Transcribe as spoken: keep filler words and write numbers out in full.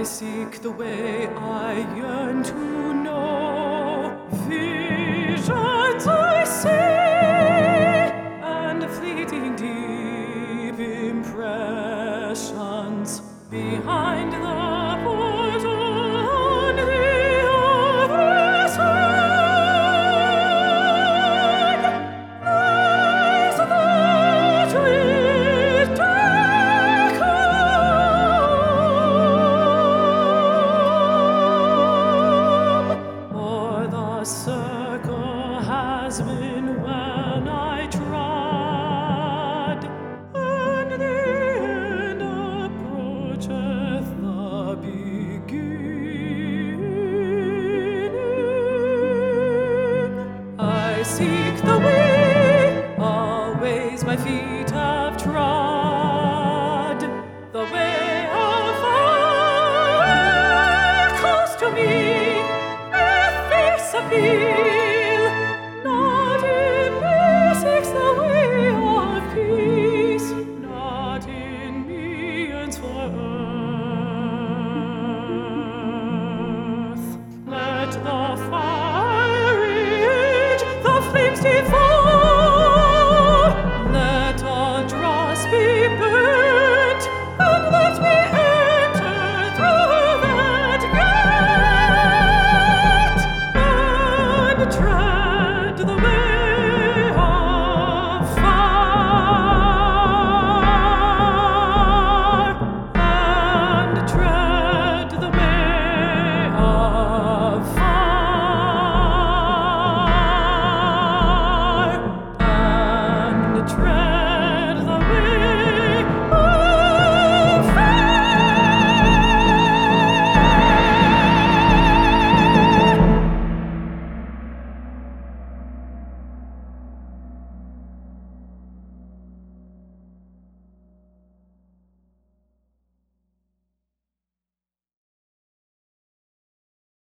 I seek the way I yearn to know. Visions I see, and fleeting deep impressions behind the portal on the other side. Lies the dread decum, or the circle has been when I trod, and the end approacheth the beginning. I seek the way, always my feet have trod.